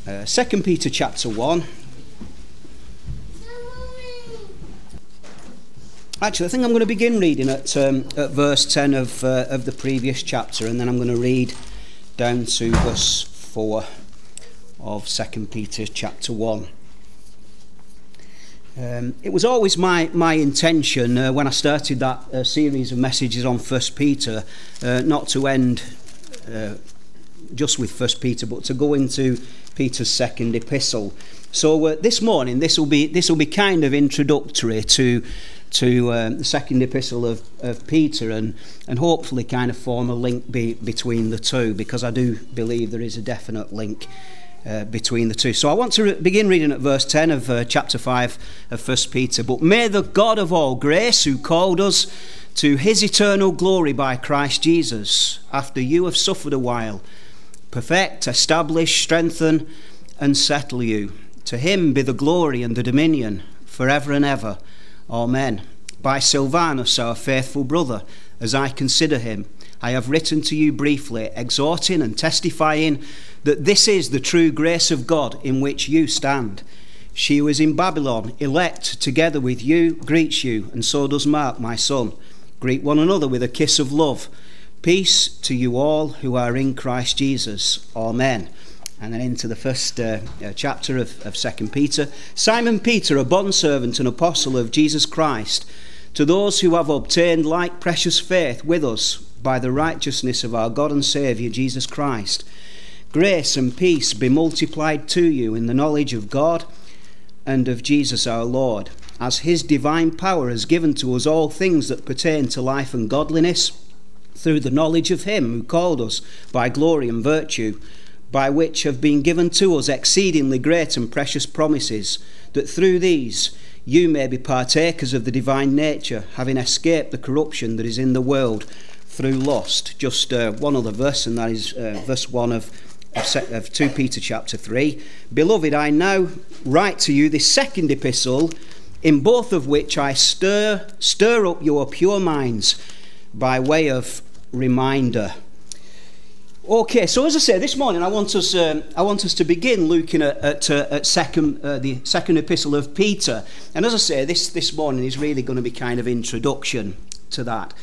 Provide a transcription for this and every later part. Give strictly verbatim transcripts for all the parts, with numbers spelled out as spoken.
Uh, Second Peter chapter one. Actually, I think I'm going to begin reading at, um, at verse ten of, uh, of the previous chapter, and then I'm going to read down to verse four of Second Peter chapter one. Um, it was always my, my intention uh, when I started that uh, series of messages on First Peter uh, not to end uh, just with First Peter, but to go into Peter's second epistle. So uh, this morning, this will be this will be kind of introductory to to um, the second epistle of, of Peter, and and hopefully kind of form a link be, between the two, because I do believe there is a definite link uh, between the two. So I want to re- begin reading at verse ten of uh, chapter five of First Peter. But may the God of all grace, who called us to his eternal glory by Christ Jesus, after you have suffered a while, perfect, establish, strengthen, and settle you. To him be the glory and the dominion forever and ever. Amen. By Silvanus, our faithful brother, as I consider him, I have written to you briefly, exhorting and testifying that this is the true grace of God in which you stand. She who is in Babylon, elect together with you, greets you, and so does Mark, my son. Greet one another with a kiss of love. Peace to you all who are in Christ Jesus. Amen. And then into the first uh, uh, chapter of, of Second Peter. Simon Peter, a bondservant and apostle of Jesus Christ, to those who have obtained like precious faith with us by the righteousness of our God and Saviour Jesus Christ. Grace and peace be multiplied to you in the knowledge of God and of Jesus our Lord, as his divine power has given to us all things that pertain to life and godliness, through the knowledge of him who called us by glory and virtue, by which have been given to us exceedingly great and precious promises, that through these you may be partakers of the divine nature, having escaped the corruption that is in the world through lust. Just uh, one other verse, and that is uh, verse one of, of, of Second Peter chapter three. Beloved, I now write to you this second epistle, in both of which I stir stir up your pure minds by way of reminder. Okay, so as I say, this morning I want us um, I want us to begin looking at at, uh, at second uh, the second epistle of Peter, and as I say, this this morning is really going to be kind of introduction to that.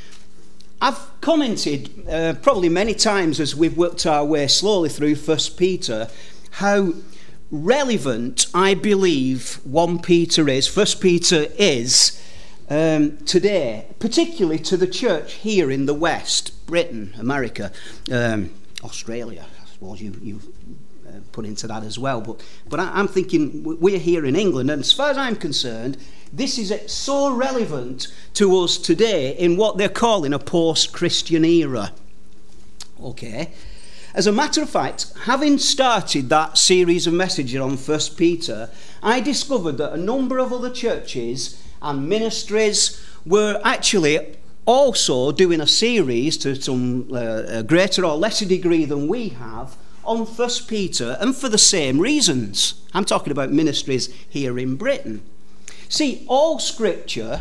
I've commented uh, probably many times as we've worked our way slowly through First Peter how relevant I believe First Peter is. First Peter is. Um, today, particularly to the church here in the West, Britain, America, um, Australia, I suppose you, you uh, put into that as well. But, but I, I'm thinking we're here in England, and as far as I'm concerned, this is so relevant to us today in what they're calling a post-Christian era. Okay. As a matter of fact, having started that series of messages on First Peter, I discovered that a number of other churches and ministries were actually also doing a series to some uh, greater or lesser degree than we have on First Peter, and for the same reasons. I'm talking about ministries here in Britain. See, all scripture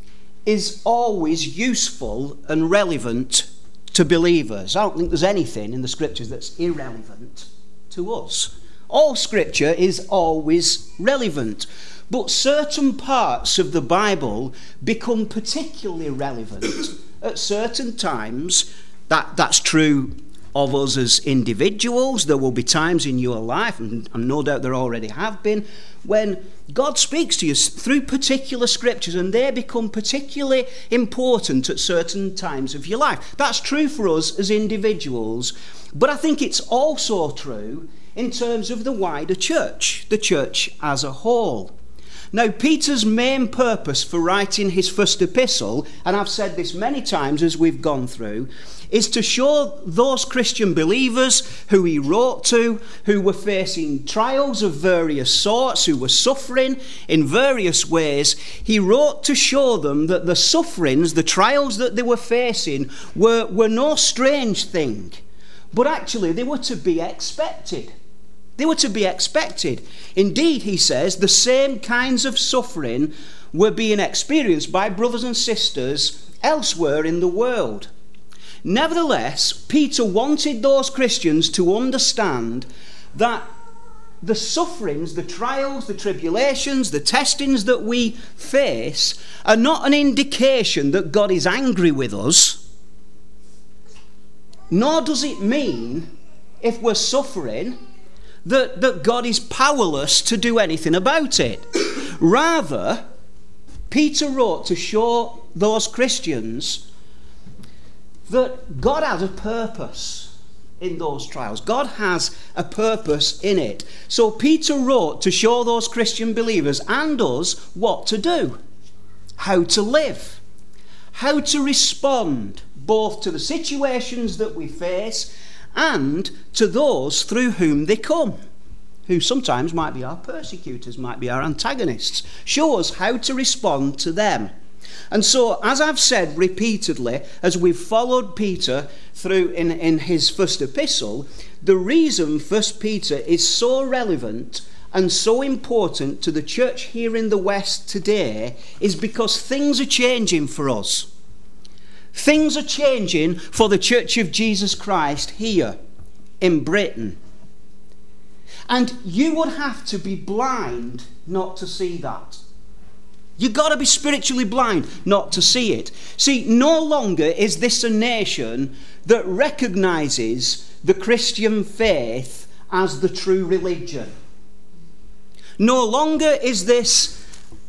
is always useful and relevant to believers. I don't think there's anything in the scriptures that's irrelevant to us. All scripture is always relevant. But certain parts of the Bible become particularly relevant at certain times. That, that's true of us as individuals. There will be times in your life, and, and no doubt there already have been, when God speaks to you through particular scriptures, and they become particularly important at certain times of your life. That's true for us as individuals, but I think it's also true in terms of the wider church, the church as a whole. Now, Peter's main purpose for writing his first epistle, and I've said this many times as we've gone through, is to show those Christian believers who he wrote to, who were facing trials of various sorts, who were suffering in various ways. He wrote to show them that the sufferings, the trials that they were facing were, were no strange thing, but actually they were to be expected. They were to be expected. Indeed, he says, the same kinds of suffering were being experienced by brothers and sisters elsewhere in the world. Nevertheless, Peter wanted those Christians to understand that the sufferings, the trials, the tribulations, the testings that we face are not an indication that God is angry with us, nor does it mean, if we're suffering, that, that God is powerless to do anything about it. Rather, Peter wrote to show those Christians that God has a purpose in those trials. God has a purpose in it. So Peter wrote to show those Christian believers and us what to do, how to live, how to respond both to the situations that we face and to those through whom they come, who sometimes might be our persecutors, might be our antagonists. Show us how to respond to them. And so, as I've said repeatedly, as we've followed Peter through in, in his first epistle, the reason First Peter is so relevant and so important to the church here in the West today is because things are changing for us. Things are changing for the Church of Jesus Christ here in Britain. And you would have to be blind not to see that. You've got to be spiritually blind not to see it. See, no longer is this a nation that recognises the Christian faith as the true religion. No longer is this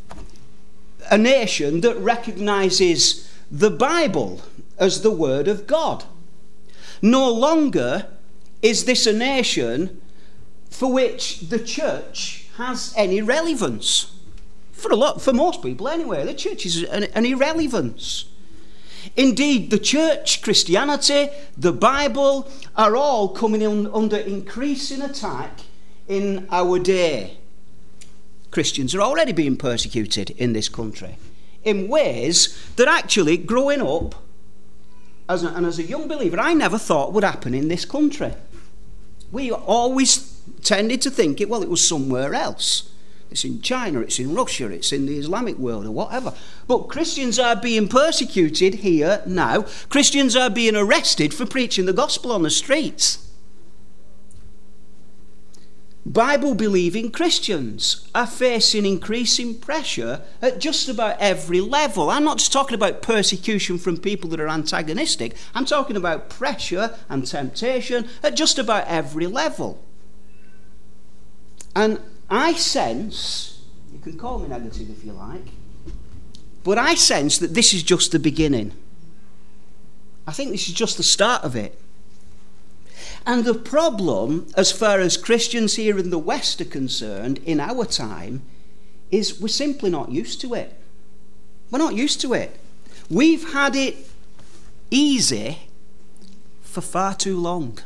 a nation that recognises the Bible as the Word of God. No longer is this a nation for which the church has any relevance. For a lot, for most people anyway, the church is an, an irrelevance. Indeed, the church, Christianity, the Bible are all coming in under increasing attack in our day. Christians are already being persecuted in this country in ways that actually, growing up as a, and as a young believer, I never thought would happen in this country. We always tended to think it, well, it was somewhere else. It's in China, it's in Russia, it's in the Islamic world or whatever. But Christians are being persecuted here now. Christians are being arrested for preaching the gospel on the streets. Bible-believing Christians are facing increasing pressure at just about every level. I'm not just talking about persecution from people that are antagonistic. I'm talking about pressure and temptation at just about every level. And I sense, you can call me negative if you like, but I sense that this is just the beginning. I think this is just the start of it. And the problem, as far as Christians here in the West are concerned, in our time, is we're simply not used to it. We're not used to it. We've had it easy for far too long.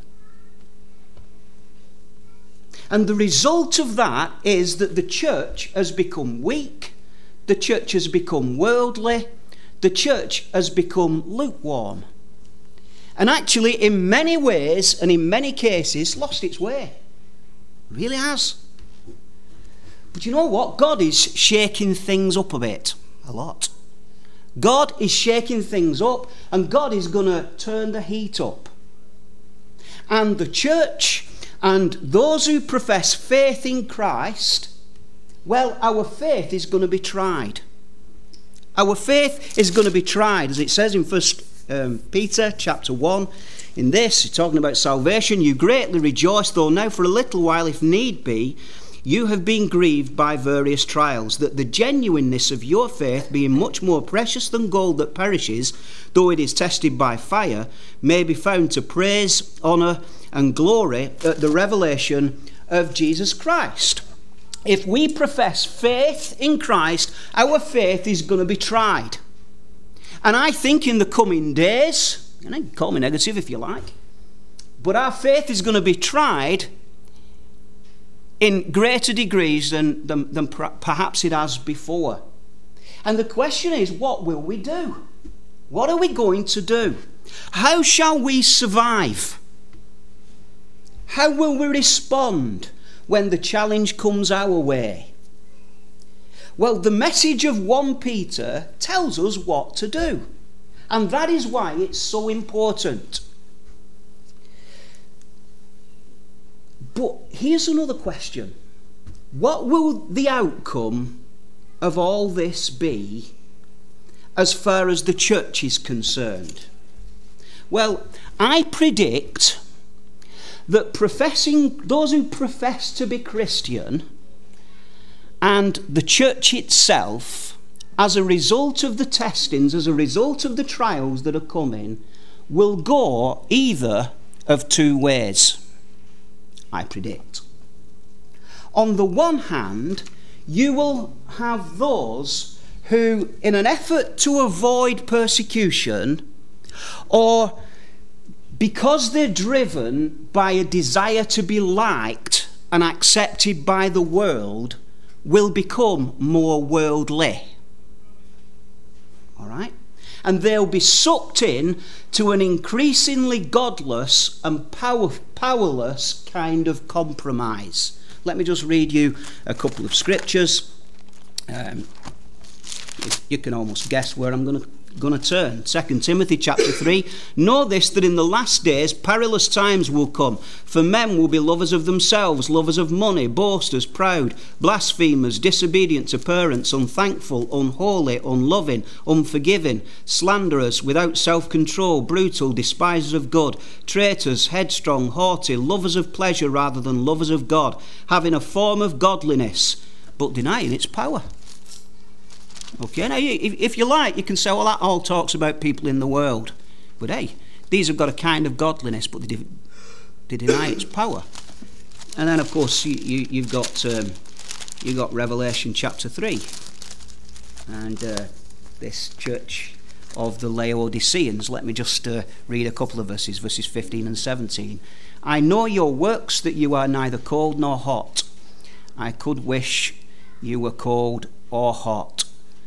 And the result of that is that the church has become weak, the church has become worldly, the church has become lukewarm. And actually, in many ways and in many cases, lost its way. It really has. But you know what? God is shaking things up a bit. A lot. God is shaking things up, and God is going to turn the heat up. And the church and those who profess faith in Christ, well, our faith is going to be tried. Our faith is going to be tried, as it says in First um, Peter chapter one. In this, talking about salvation, you greatly rejoice, though now for a little while, if need be, you have been grieved by various trials, that the genuineness of your faith, being much more precious than gold that perishes, though it is tested by fire, may be found to praise, honour, and glory at the revelation of Jesus Christ. If we profess faith in Christ, our faith is going to be tried. And I think in the coming days, and you can call me negative if you like, but our faith is going to be tried in greater degrees than, than, than perhaps it has before. And the question is, what will we do? What are we going to do? How shall we survive? How will we respond when the challenge comes our way? Well, the message of First Peter tells us what to do. And that is why it's so important. But here's another question. What will the outcome of all this be as far as the church is concerned? Well, I predict that professing, those who profess to be Christian and the church itself, as a result of the testings, as a result of the trials that are coming, will go either of two ways, I predict. On the one hand, you will have those who, in an effort to avoid persecution, or because they're driven by a desire to be liked and accepted by the world, will become more worldly. All right? And they'll be sucked in to an increasingly godless and power, powerless kind of compromise. Let me just read you a couple of scriptures. Um, you, you can almost guess where I'm going to going to turn. Second Timothy chapter three. Know this, that in the last days perilous times will come, for men will be lovers of themselves, lovers of money, boasters, proud, blasphemers, disobedient to parents, unthankful, unholy, unloving, unforgiving, slanderers, without self-control, brutal, despisers of good, traitors, headstrong, haughty, lovers of pleasure rather than lovers of God, having a form of godliness but denying its power. Okay, now if you like, you can say, well, that all talks about people in the world. But hey, these have got a kind of godliness, but they, they deny its power. And then, of course, you, you, you've got um, you've got Revelation chapter three, and uh, this church of the Laodiceans. Let me just uh, read a couple of verses, verses fifteen and seventeen. I know your works, that you are neither cold nor hot. I could wish you were cold or hot.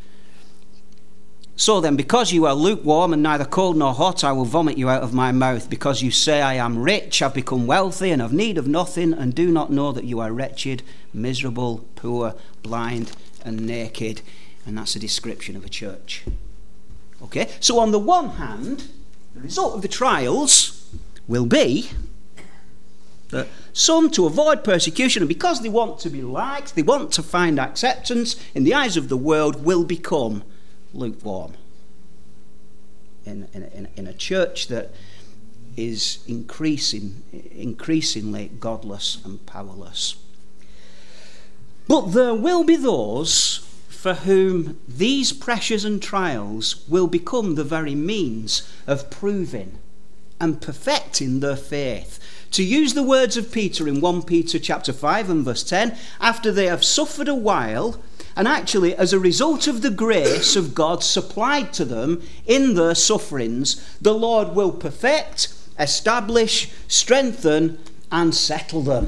So then, because you are lukewarm and neither cold nor hot, I will vomit you out of my mouth. Because you say, I am rich, I've become wealthy, and have need of nothing, and do not know that you are wretched, miserable, poor, blind, and naked. And that's a description of a church. Okay, so on the one hand, the result of the trials will be that some, to avoid persecution, and because they want to be liked, they want to find acceptance in the eyes of the world, will become lukewarm in, in, in a church that is increasing, increasingly godless and powerless. But there will be those for whom these pressures and trials will become the very means of proving and perfecting their faith. To use the words of Peter in First Peter chapter five and verse ten, after they have suffered a while, and actually, as a result of the grace of God supplied to them in their sufferings, the Lord will perfect, establish, strengthen, and settle them.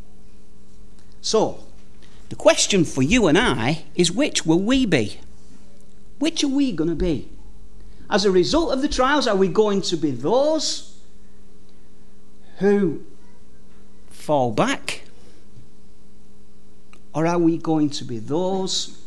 So, the question for you and I is, which will we be? Which are we going to be? As a result of the trials, are we going to be those who fall back? Or are we going to be those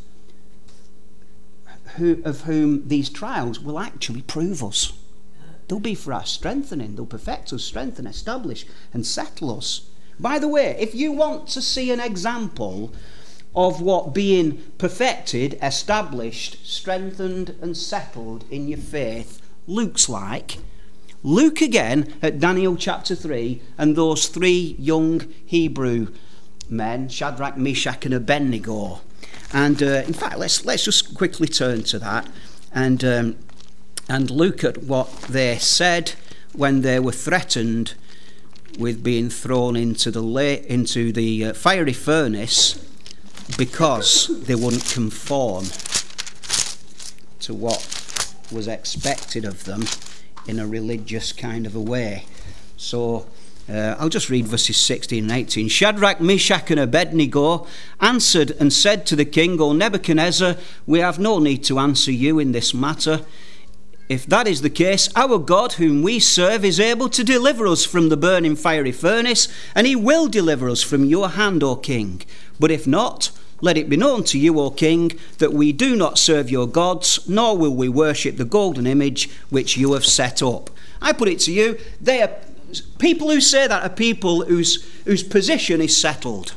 who, of whom these trials will actually prove us? They'll be for our strengthening. They'll perfect us, strengthen, establish, and settle us. By the way, if you want to see an example of what being perfected, established, strengthened, and settled in your faith looks like, look again at Daniel chapter three and those three young Hebrew men, Shadrach, Meshach, and Abednego. And uh, in fact, let's let's just quickly turn to that and um, and look at what they said when they were threatened with being thrown into the la- into the uh, fiery furnace because they wouldn't conform to what was expected of them in a religious kind of a way. So Uh, I'll just read verses sixteen and eighteen. Shadrach, Meshach, and Abednego answered and said to the king, O Nebuchadnezzar, we have no need to answer you in this matter. If that is the case, our God, whom we serve, is able to deliver us from the burning fiery furnace, and he will deliver us from your hand, O king. But if not, let it be known to you, O king, that we do not serve your gods, nor will we worship the golden image which you have set up. I put it to you, they are people who say that are people whose, whose position is settled.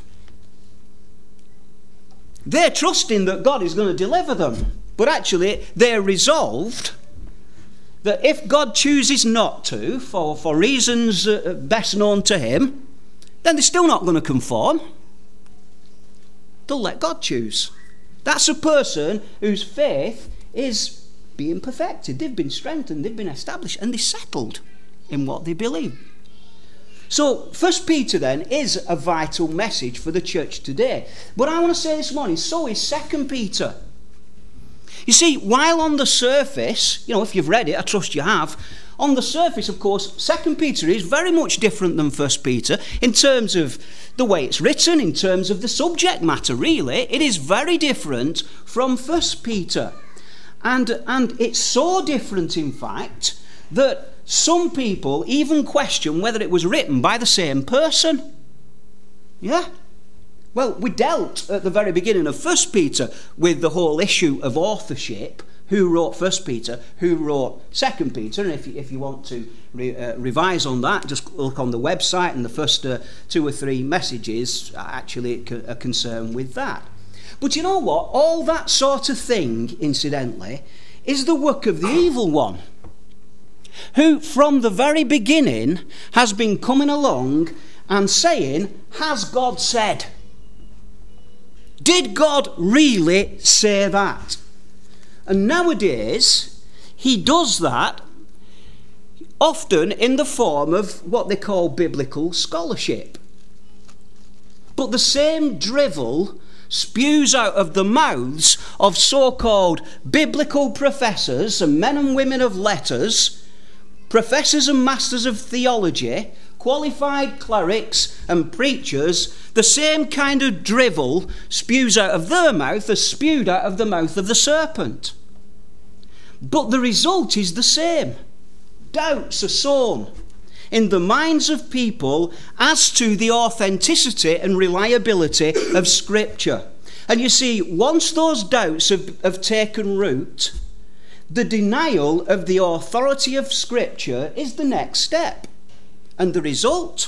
They're trusting that God is going to deliver them. But actually, they're resolved that if God chooses not to, for, for reasons uh, best known to him, then they're still not going to conform. They'll let God choose. That's a person whose faith is being perfected. They've been strengthened, they've been established, and they're settled in what they believe. So, First Peter then is a vital message for the church today. But I want to say this morning, so is Second Peter. You see, while on the surface, you know, if you've read it, I trust you have, on the surface, of course, Second Peter is very much different than First Peter in terms of the way it's written, in terms of the subject matter, really. It is very different from First Peter. And, and it's so different, in fact, that some people even question whether it was written by the same person. Yeah? Well, we dealt at the very beginning of First Peter with the whole issue of authorship. Who wrote First Peter? Who wrote Second Peter? And if you, if you want to re, uh, revise on that, just look on the website, and the first uh, two or three messages are actually are concerned with that. But you know what? All that sort of thing, incidentally, is the work of the evil one, who from the very beginning has been coming along and saying, has God said? Did God really say that? And nowadays, he does that often in the form of what they call biblical scholarship. But the same drivel spews out of the mouths of so-called biblical professors and men and women of letters, professors and masters of theology, qualified clerics and preachers. The same kind of drivel spews out of their mouth as spewed out of the mouth of the serpent. But the result is the same. Doubts are sown in the minds of people as to the authenticity and reliability of Scripture. And you see, once those doubts have, have taken root, the denial of the authority of Scripture is the next step. And the result?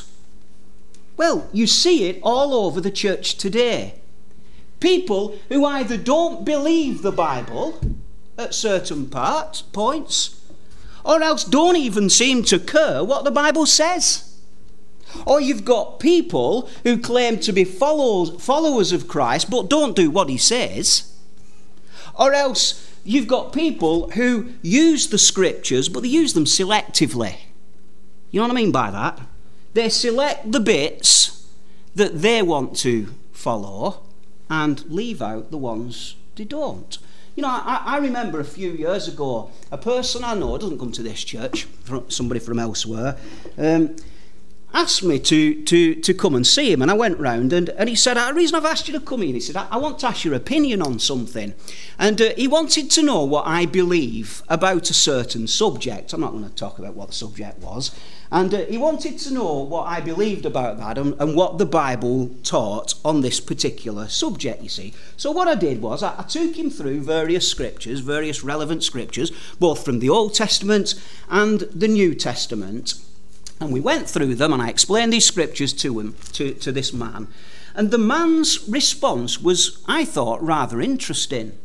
Well, you see it all over the church today. People who either don't believe the Bible at certain parts, points, or else don't even seem to care what the Bible says. Or you've got people who claim to be followers, followers of Christ but don't do what he says. Or else you've got people who use the Scriptures but they use them selectively. You know what I mean by that? They select the bits that they want to follow and leave out the ones they don't. You know, I, I remember a few years ago, a person I know, doesn't come to this church, somebody from elsewhere, um, asked me to, to, to come and see him. And I went round and, and he said, the reason I've asked you to come in, he said, I, I want to ask your opinion on something. And uh, he wanted to know what I believe about a certain subject. I'm not going to talk about what the subject was. And uh, he wanted to know what I believed about that and, and what the Bible taught on this particular subject, you see. So what I did was I, I took him through various scriptures, various relevant scriptures, both from the Old Testament and the New Testament. And we went through them and I explained these scriptures to him, to, to this man. And the man's response was, I thought, rather interesting.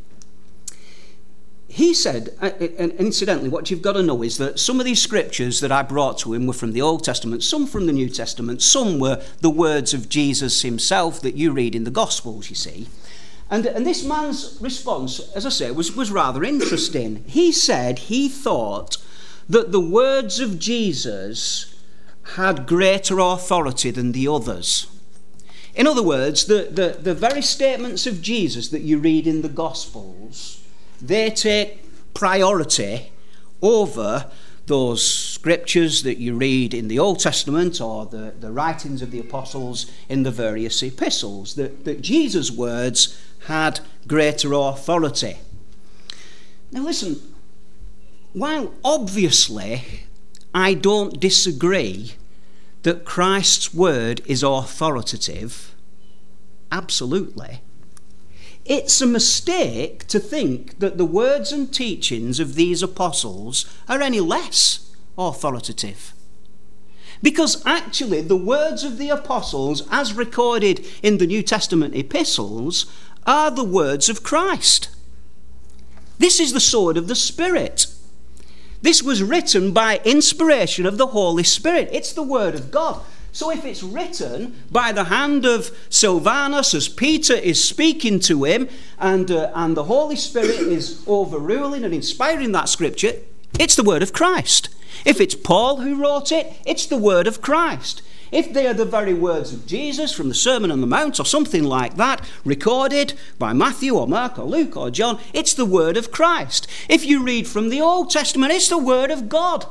He said, and incidentally, what you've got to know is that some of these scriptures that I brought to him were from the Old Testament, some from the New Testament, some were the words of Jesus himself that you read in the Gospels, you see. And, and this man's response, as I say, was, was rather interesting. He said he thought that the words of Jesus had greater authority than the others. In other words, the, the, the very statements of Jesus that you read in the Gospels, they take priority over those scriptures that you read in the Old Testament or the, the writings of the apostles in the various epistles, that, that Jesus' words had greater authority. Now listen, while obviously I don't disagree that Christ's word is authoritative, absolutely, it's a mistake to think that the words and teachings of these apostles are any less authoritative. Because actually the words of the apostles, as recorded in the New Testament epistles, are the words of Christ. This is the sword of the Spirit. This was written by inspiration of the Holy Spirit. It's the word of God. So if it's written by the hand of Silvanus as Peter is speaking to him, and, uh, and the Holy Spirit is overruling and inspiring that scripture, it's the word of Christ. If it's Paul who wrote it, it's the word of Christ. If they are the very words of Jesus from the Sermon on the Mount or something like that, recorded by Matthew or Mark or Luke or John, it's the word of Christ. If you read from the Old Testament, it's the word of God.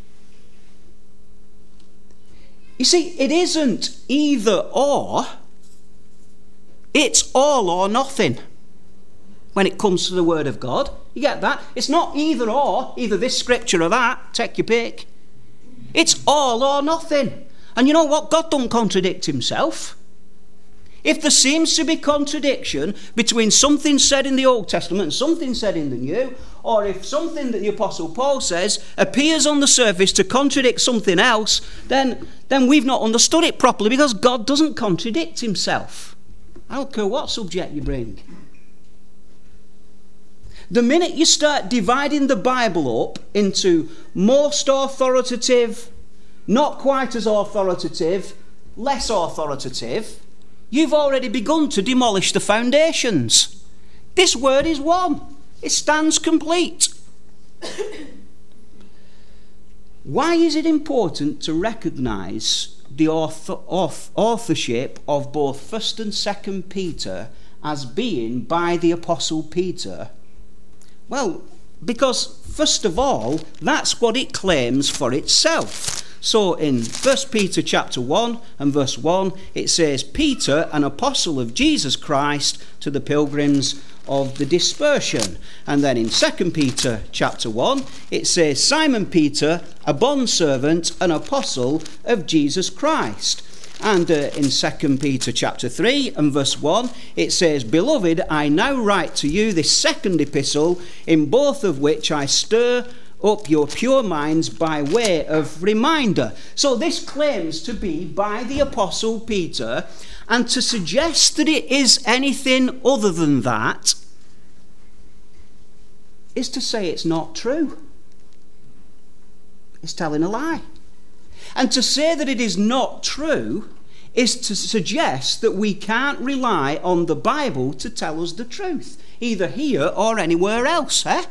You see, it isn't either or, it's all or nothing when it comes to the word of God. You get that? It's not either or, either this scripture or that, take your pick. It's all or nothing. And you know what? God don't contradict himself. If there seems to be contradiction between something said in the Old Testament and something said in the New, or if something that the Apostle Paul says appears on the surface to contradict something else, then, then we've not understood it properly, because God doesn't contradict himself. I don't care what subject you bring. The minute you start dividing the Bible up into most authoritative, not quite as authoritative, less authoritative, you've already begun to demolish the foundations. This word is one. It stands complete. Why is it important to recognise the author, author, authorship of both First and Second Peter as being by the Apostle Peter? Well, because first of all, that's what it claims for itself. So in First Peter chapter one and verse one, it says, Peter, an apostle of Jesus Christ, to the pilgrims of the dispersion. And then in Second Peter chapter one, it says, Simon Peter, a bondservant, an apostle of Jesus Christ. And uh, in Second Peter chapter three and verse one, it says, Beloved, I now write to you this second epistle, in both of which I stir up your pure minds by way of reminder. So this claims to be by the Apostle Peter, and to suggest that it is anything other than that is to say it's not true. It's telling a lie. And to say that it is not true is to suggest that we can't rely on the Bible to tell us the truth, either here or anywhere else, eh?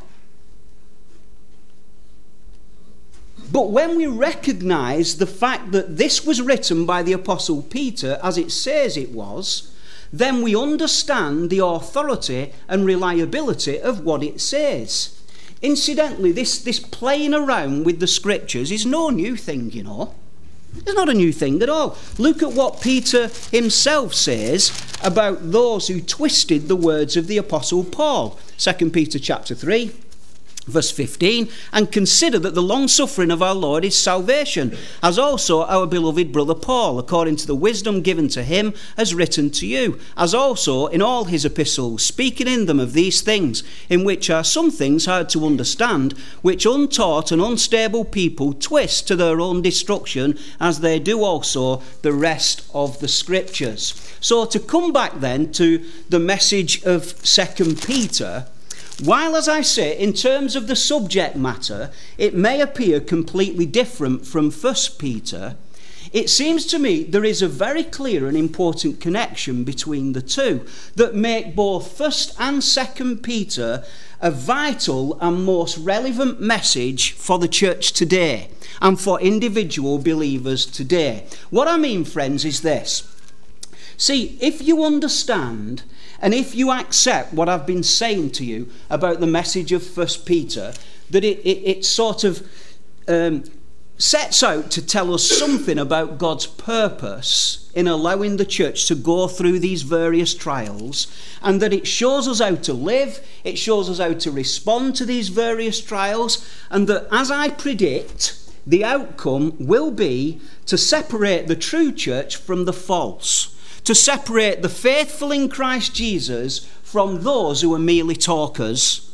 But when we recognise the fact that this was written by the Apostle Peter, as it says it was, then we understand the authority and reliability of what it says. Incidentally, this, this playing around with the scriptures is no new thing, you know. It's not a new thing at all. Look at what Peter himself says about those who twisted the words of the Apostle Paul. Second Peter chapter three. Verse fifteen, and consider that the long-suffering of our Lord is salvation, as also our beloved brother Paul, according to the wisdom given to him, has written to you, as also in all his epistles, speaking in them of these things, in which are some things hard to understand, which untaught and unstable people twist to their own destruction, as they do also the rest of the Scriptures. So to come back then to the message of Second Peter, while, as I say, in terms of the subject matter, it may appear completely different from First Peter, it seems to me there is a very clear and important connection between the two that make both First and Second Peter a vital and most relevant message for the church today and for individual believers today. What I mean, friends, is this. See, if you understand and if you accept what I've been saying to you about the message of First Peter, that it, it, it sort of um, sets out to tell us something about God's purpose in allowing the church to go through these various trials, and that it shows us how to live, it shows us how to respond to these various trials, and that, as I predict, the outcome will be to separate the true church from the false, to separate the faithful in Christ Jesus from those who are merely talkers,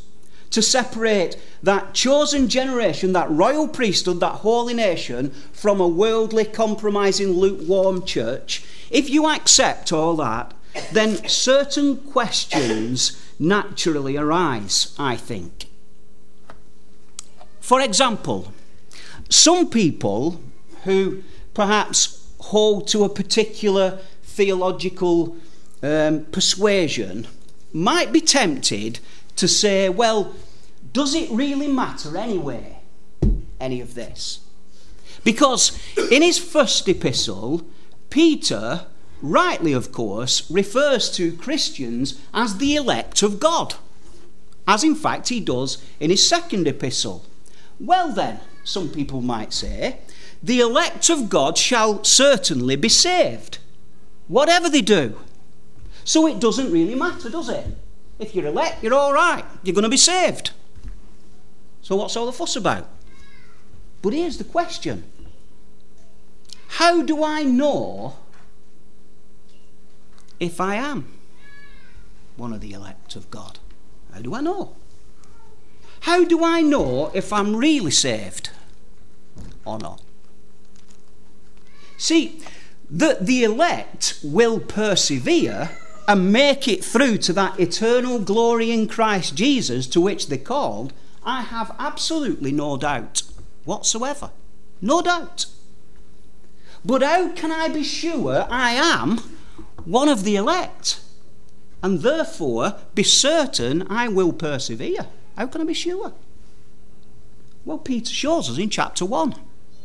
to separate that chosen generation, that royal priesthood, that holy nation, from a worldly, compromising, lukewarm church, if you accept all that, then certain questions naturally arise, I think. For example, some people who perhaps hold to a particular theological um, persuasion might be tempted to say, well, does it really matter anyway, any of this? Because in his first epistle, Peter, rightly of course, refers to Christians as the elect of God, as in fact he does in his second epistle. Well then, some people might say, the elect of God shall certainly be saved, whatever they do. So it doesn't really matter, does it? If you're elect, you're all right. You're going to be saved. So what's all the fuss about? But here's the question. How do I know if I am one of the elect of God? How do I know? How do I know if I'm really saved or not? See, that the elect will persevere and make it through to that eternal glory in Christ Jesus to which they're called, I have absolutely no doubt whatsoever. No doubt. But how can I be sure I am one of the elect, and therefore be certain I will persevere? How can I be sure? Well, Peter shows us in chapter one.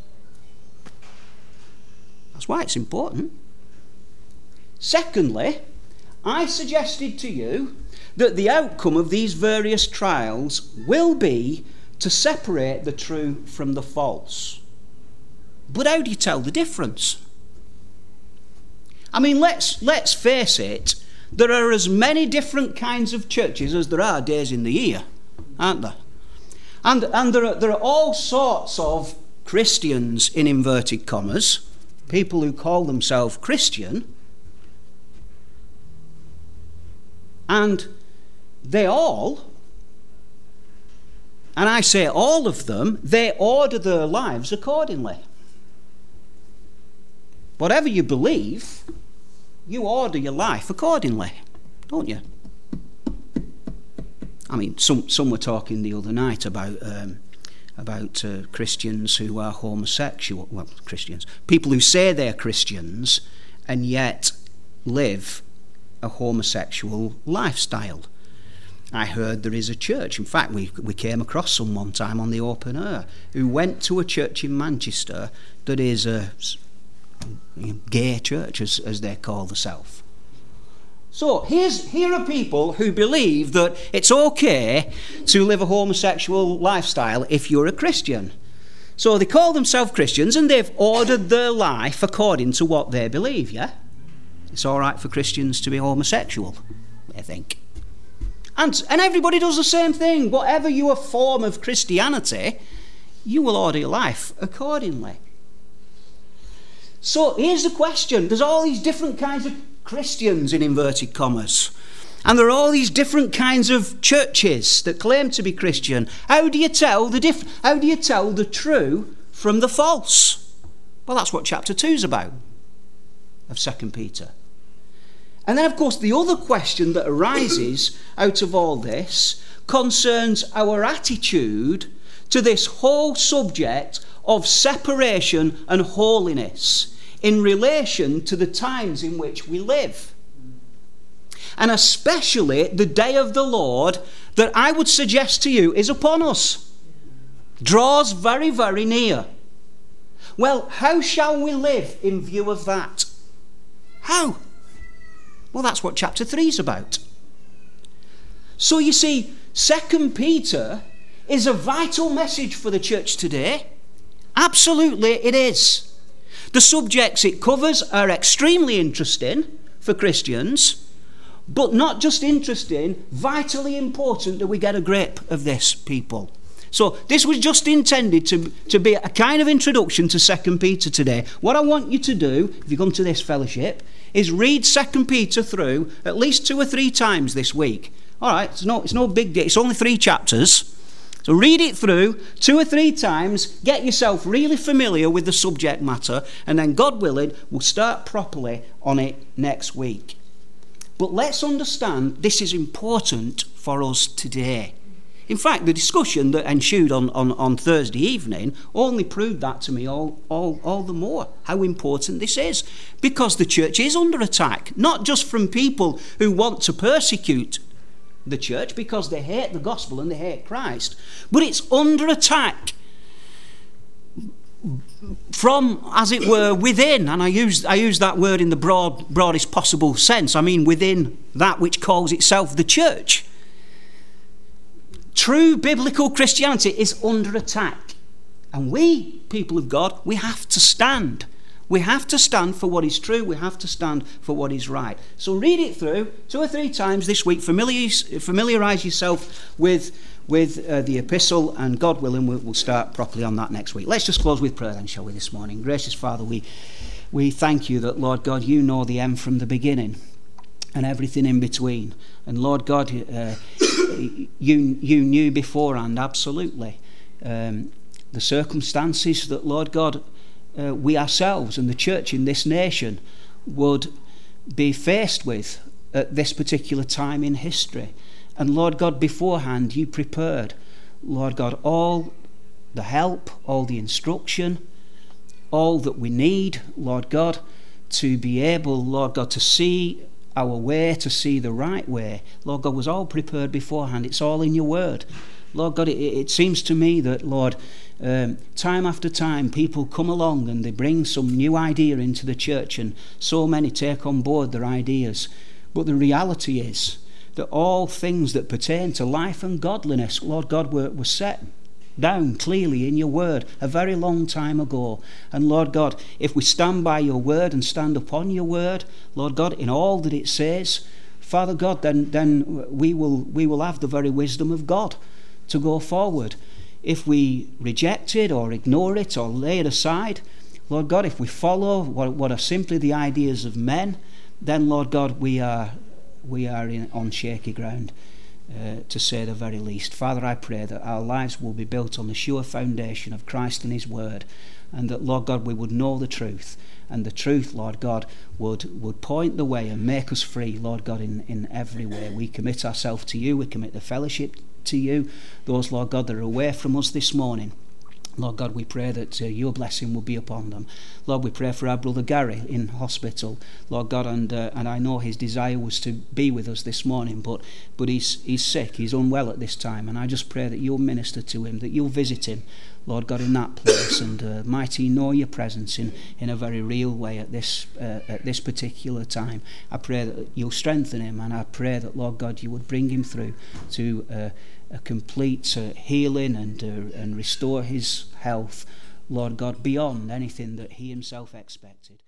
That's why it's important. Secondly, I suggested to you that the outcome of these various trials will be to separate the true from the false. But how do you tell the difference? I mean, let's let's face it, there are as many different kinds of churches as there are days in the year, aren't there? And, and there, are, there are all sorts of Christians, in inverted commas, people who call themselves Christian, and they all, and I say all of them, they order their lives accordingly. Whatever you believe, you order your life accordingly, don't you? I mean, some some were talking the other night about um, about uh, Christians who are homosexual. Well, Christians, people who say they're Christians and yet live a homosexual lifestyle. I heard there is a church, in fact we we came across some one time on the open air, who went to a church in Manchester that is a gay church, as, as they call themselves. So here's, here are people who believe that it's okay to live a homosexual lifestyle if you're a Christian. So they call themselves Christians and they've ordered their life according to what they believe, yeah? It's all right for Christians to be homosexual, they think. And, and everybody does the same thing. Whatever your form of Christianity, you will order your life accordingly. So here's the question. There's all these different kinds of Christians, in inverted commas. And there are all these different kinds of churches that claim to be Christian. How do you tell the diff- how do you tell the true from the false? Well, that's what chapter two is about of Second Peter. And then, of course, the other question that arises out of all this concerns our attitude to this whole subject of separation and holiness in relation to the times in which we live. And especially the day of the Lord that I would suggest to you is upon us. Draws very, very near. Well, how shall we live in view of that? How? Well, that's what chapter three is about. So you see, Second Peter is a vital message for the church today. Absolutely it is. The subjects it covers are extremely interesting for Christians, but not just interesting, vitally important that we get a grip of this, people. So this was just intended to, to be a kind of introduction to Second Peter today. What I want you to do, if you come to this fellowship, is read Second Peter through at least two or three times this week. All right, it's no, it's no big deal. It's only three chapters. So read it through two or three times, get yourself really familiar with the subject matter, and then, God willing, we'll start properly on it next week. But let's understand this is important for us today. In fact, the discussion that ensued on, on, on Thursday evening only proved that to me all, all, all the more, how important this is. Because the church is under attack, not just from people who want to persecute the church because they hate the gospel and they hate Christ, but it's under attack from, as it were, within. And I use I use that word in the broad broadest possible sense. I mean within that which calls itself the church. True biblical Christianity is under attack, and we, people of God, we have to stand. We have to stand for what is true. We have to stand for what is right. So read it through two or three times this week. Familiarise yourself with, with uh, the epistle, and God willing, we'll, we'll start properly on that next week. Let's just close with prayer then, shall we, this morning. Gracious Father, we, we thank you that, Lord God, you know the end from the beginning and everything in between. And Lord God, uh, you, you knew beforehand, absolutely, um, the circumstances that, Lord God, Uh, we ourselves and the church in this nation would be faced with at this particular time in history. And Lord God, beforehand you prepared, Lord God, all the help, all the instruction, all that we need, Lord God, to be able, Lord God, to see our way, to see the right way. Lord God, was all prepared beforehand. It's all in your word. Lord God, it, it seems to me that, Lord, um, time after time people come along and they bring some new idea into the church, and so many take on board their ideas. But the reality is that all things that pertain to life and godliness, Lord God, were, were set down clearly in your word a very long time ago. And Lord God, if we stand by your word and stand upon your word, Lord God, in all that it says, Father God, then then we will we will have the very wisdom of God to go forward. If we reject it or ignore it or lay it aside, Lord God, if we follow what, what are simply the ideas of men, then Lord God, we are we are in, on shaky ground, uh, to say the very least. Father, I pray that our lives will be built on the sure foundation of Christ and his word, and that, Lord God, we would know the truth, and the truth, Lord God, would would point the way and make us free, Lord God, in, in every way. We commit ourselves to you, we commit the fellowship to you. Those, Lord God, that are away from us this morning, Lord God, we pray that uh, your blessing will be upon them. Lord, we pray for our brother Gary in hospital, Lord God, and uh, and I know his desire was to be with us this morning, but but he's he's sick, he's unwell at this time, and I just pray that you'll minister to him, that you'll visit him, Lord God, in that place, and uh, might he know your presence in, in a very real way at this uh, at this particular time. I pray that you'll strengthen him, and I pray that, Lord God, you would bring him through to uh, a complete uh, healing and uh, and restore his health, Lord God, beyond anything that he himself expected.